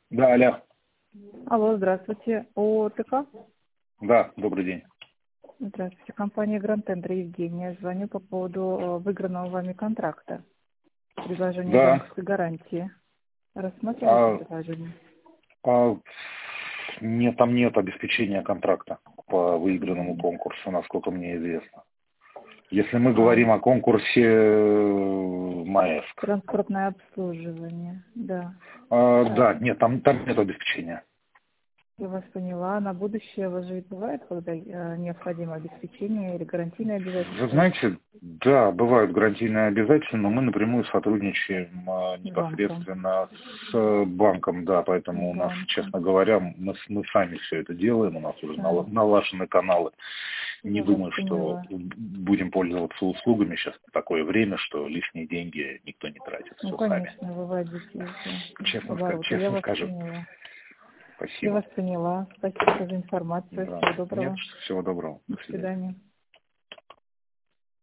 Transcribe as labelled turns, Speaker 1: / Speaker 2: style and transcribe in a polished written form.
Speaker 1: Да, алло.
Speaker 2: Алло, здравствуйте. ОТК?
Speaker 1: Да, добрый день.
Speaker 2: Здравствуйте. Компания Grand Tender, Евгения. Звоню по поводу выигранного вами контракта. Предложение
Speaker 1: Да.
Speaker 2: банковской гарантии. Рассматриваете
Speaker 1: А,
Speaker 2: предложение?
Speaker 1: а, нет, там нет обеспечения контракта по выигранному конкурсу, насколько мне известно. Если мы говорим о конкурсе МАЭСК.
Speaker 2: Транспортное обслуживание, да.
Speaker 1: Да, нет, там нет обеспечения.
Speaker 2: Я вас поняла. На будущее у вас же бывает, когда необходимо обеспечение или гарантийное
Speaker 1: Вы
Speaker 2: обязательство
Speaker 1: знаете, да, бывают гарантийные обязательства, но мы напрямую сотрудничаем
Speaker 2: с банком?
Speaker 1: непосредственно с банком, да, поэтому у нас,
Speaker 2: Банком.
Speaker 1: честно говоря, мы сами все это делаем, у нас уже
Speaker 2: Сами.
Speaker 1: налажены каналы. Не
Speaker 2: Я вас
Speaker 1: думаю, что
Speaker 2: поняла.
Speaker 1: будем пользоваться услугами. Сейчас такое время, что лишние деньги никто не тратит.
Speaker 2: Ну,
Speaker 1: Все сами.
Speaker 2: конечно, выводите из оборота. Я
Speaker 1: Честно
Speaker 2: вас
Speaker 1: скажу.
Speaker 2: поняла. Я
Speaker 1: Спасибо.
Speaker 2: вас поняла. Спасибо за информацию.
Speaker 1: Да.
Speaker 2: Всего
Speaker 1: Нет,
Speaker 2: доброго.
Speaker 1: всего доброго.
Speaker 2: До
Speaker 1: До свидания.
Speaker 2: свидания.